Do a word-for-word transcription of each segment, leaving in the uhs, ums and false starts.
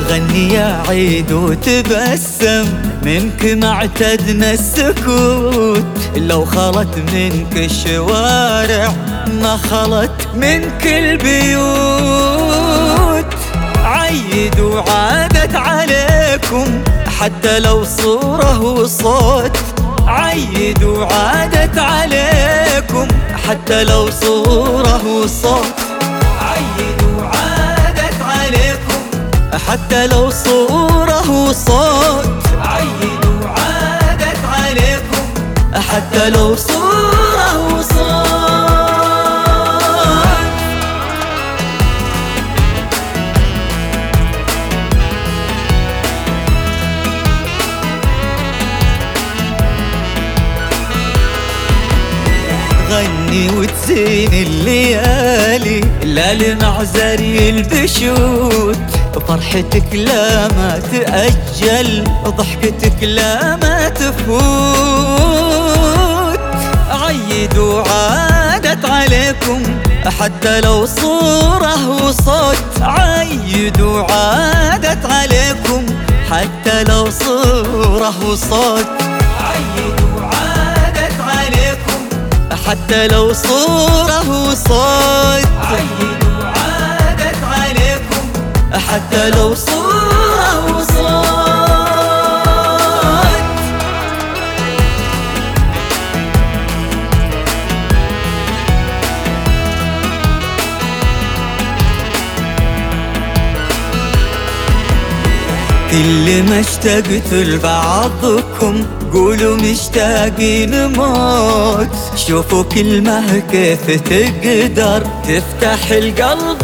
غني يا عيد وتبسم، منك ما اعتدنا السكوت. لو خلت منك الشوارع ما خلت منك البيوت. عيد وعادت عليكم حتى لو صورة وصوت. عيد وعادت عليكم حتى لو صورة وصوت. عيد وعادت عليكم حتى لو صورة وصوت. عيد وعادت عليكم حتى لو صورة وصوت. غني وتزين الليالي لا لمعزري البشوت. فرحتك لا ما تأجل، ضحكتك لا ما تفوت. عيد وعادت عليكم حتى لو صورة وصوت. عيد وعادت عليكم حتى لو صورة وصوت. عيد وعادت عليكم حتى لو صورة وصوت. عيد وعادت عليكم حتى لو صورة وصوت. كل ما اشتقت لبعضكم قولوا مشتاقين موت. شوفوا كلمة كيف تقدر تفتح القلب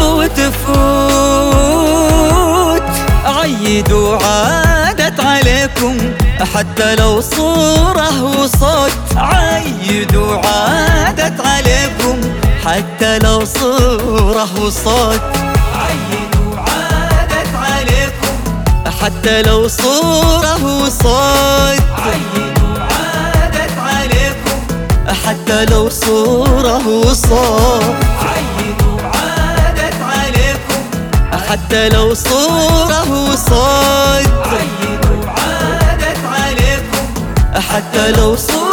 وتفوت. عيد وعادت عليكم حتى لو صورة وصوت. عيد وعادت عليكم حتى لو صورة وصوت. عيد وعادت عليكم حتى لو صورة وصوت. عيد وعادت عليكم حتى لو صورة وصوت. عيد وعادت عليكم حتى لو صورة وصوت. عيد وعادت عليكم حتى لو صورة